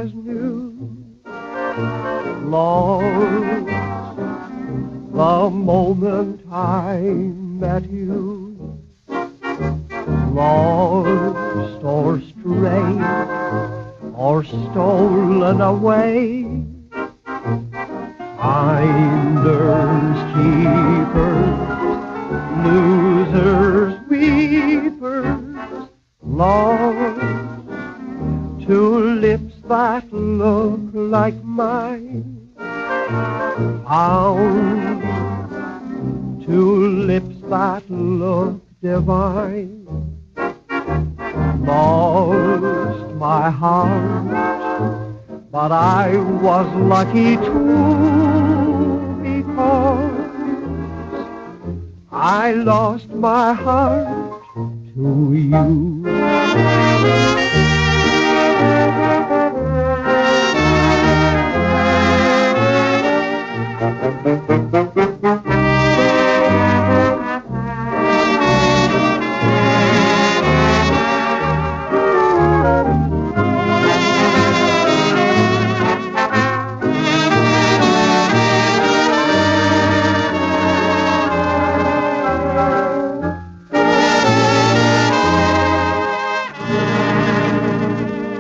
as new. Lost the moment I met you. Lost or strayed or stolen away. Finders, keepers, losers, weepers, lost to lips that look like mine, found to lips that look divine. Lost my heart, but I was lucky too, because I lost my heart to you.